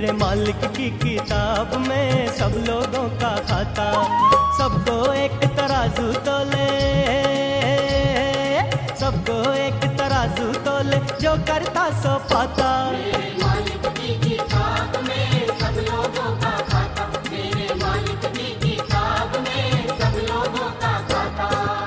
मेरे मालिक की किताब में सब लोगों का खाता। सबको एक तराजू तोले, सबको एक तराजू तोले, जो करता सो पाता। मेरे मालिक की किताब में सब लोगों का खाता, मेरे मालिक की किताब में सब लोगों का खाता।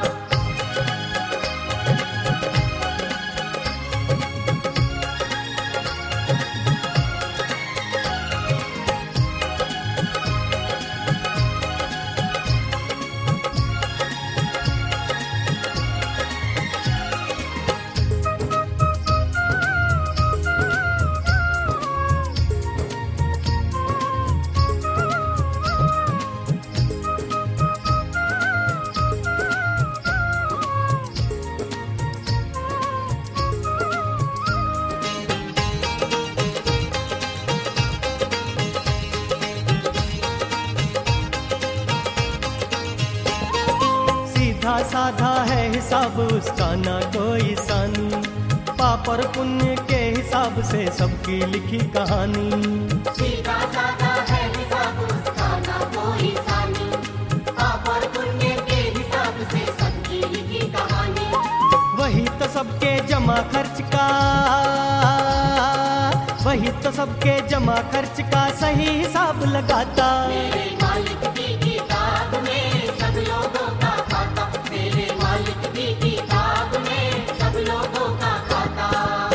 सीधा साधा है हिसाब उसका ना कोई सानी, पाप और पुण्य के हिसाब से सबकी लिखी कहानी। सीधा साधा है हिसाब उसका ना कोई सानी, पाप और पुण्य के हिसाब से सबकी लिखी कहानी। वही तो सबके जमा खर्च का, वही तो सबके जमा खर्च का सही हिसाब लगाता। मेरे मालिक की किताब में सब लोगों का खाता, मेरे मालिक की किताब में सब लोगों का खाता।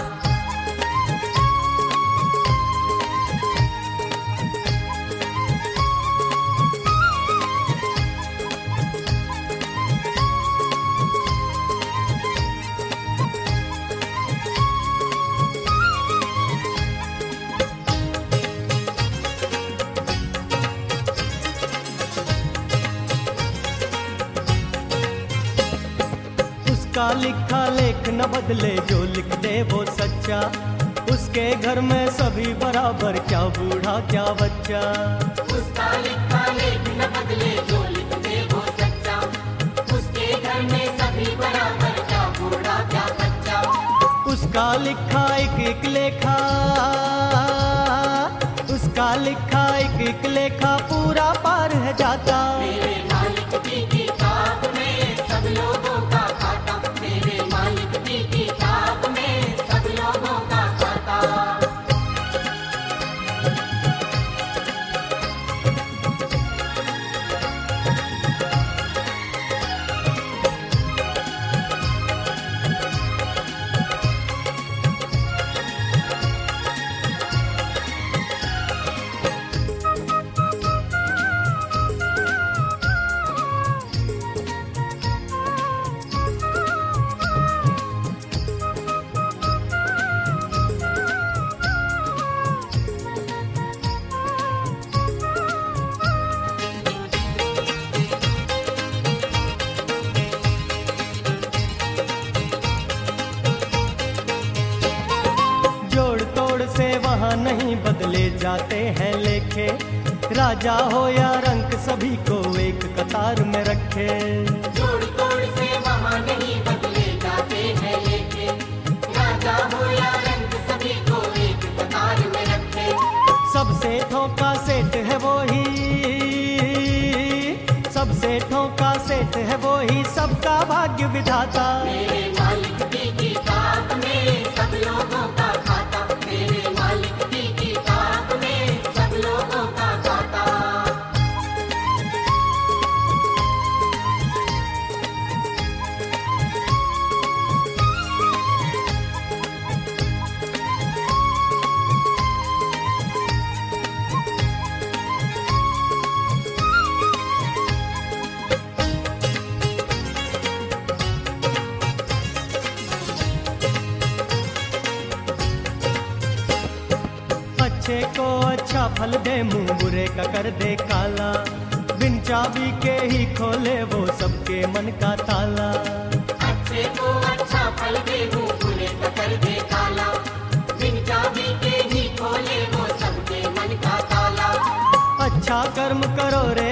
उसका लिखा लेख न बदले, जो लिख दे वो सच्चा। उसके घर में सभी बराबर, क्या बूढ़ा क्या बच्चा। उसका लिखा लेख न बदले, जो लिख दे वो सच्चा। उसके घर में सभी बराबर, क्या बूढ़ा क्या बच्चा। उसका लिखा एक एक लेखा, उसका लिखा एक एक लेखा पूरा पार है जाता। मेरे मालिक की किताब में सब लोगों का खाता, मेरे मालिक की किताब में सब लोगों का खाता। जोड़ तोड़ से वहाँ नहीं बदले जाते हैं लेखे, राजा हो या रंक सभी को एक कतार में रखे। जोड़ तोड़ से वहाँ नहीं बदले जाते हैं लेखे, राजा हो या रंग सभी को एक कतार में रखे। सब सेठों का सेठ है वो ही, सब सेठों का सेठ है वो ही, सबका भाग्य विधाता। मेरे मालिक की किताब में सब लोगों का खाता, मेरे मालिक की किताब में सब लोगों का खाता। अच्छे को अच्छा फल दे, मुंह बुरे का कर दे काला। बिन चाबी के ही खोले वो सबके मन का ताला। अच्छे को अच्छा फल दे, मुंह बुरे का कर दे काला। बिन चाबी के ही खोले वो सबके मन का ताला। अच्छा कर्म करो रे